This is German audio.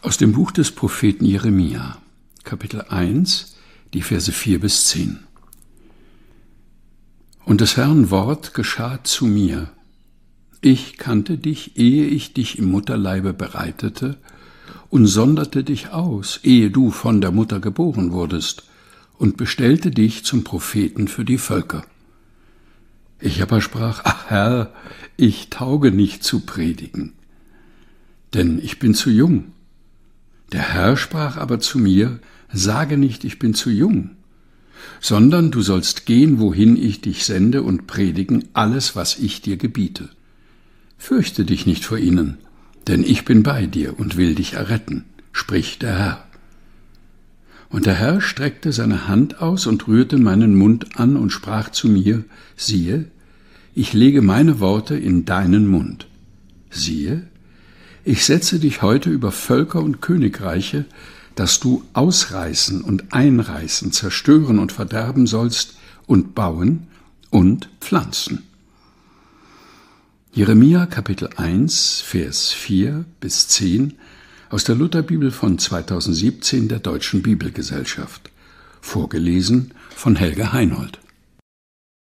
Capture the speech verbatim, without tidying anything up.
Aus dem Buch des Propheten Jeremia, Kapitel eins, die Verse vier bis zehn. Und des Herrn Wort geschah zu mir. Ich kannte dich, ehe ich dich im Mutterleibe bereitete, und sonderte dich aus, ehe du von der Mutter geboren wurdest, und bestellte dich zum Propheten für die Völker. Ich aber sprach, ach Herr, ich tauge nicht zu predigen, denn ich bin zu jung. Der Herr sprach aber zu mir, sage nicht, ich bin zu jung, sondern du sollst gehen, wohin ich dich sende, und predigen alles, was ich dir gebiete. Fürchte dich nicht vor ihnen, denn ich bin bei dir und will dich erretten, spricht der Herr. Und der Herr streckte seine Hand aus und rührte meinen Mund an und sprach zu mir, siehe, ich lege meine Worte in deinen Mund. Siehe, ich setze dich heute über Völker und Königreiche, dass du ausreißen und einreißen, zerstören und verderben sollst und bauen und pflanzen. Jeremia Kapitel eins, Vers vier bis zehn aus der Lutherbibel von zweitausendsiebzehn der Deutschen Bibelgesellschaft. Vorgelesen von Helge Heinold.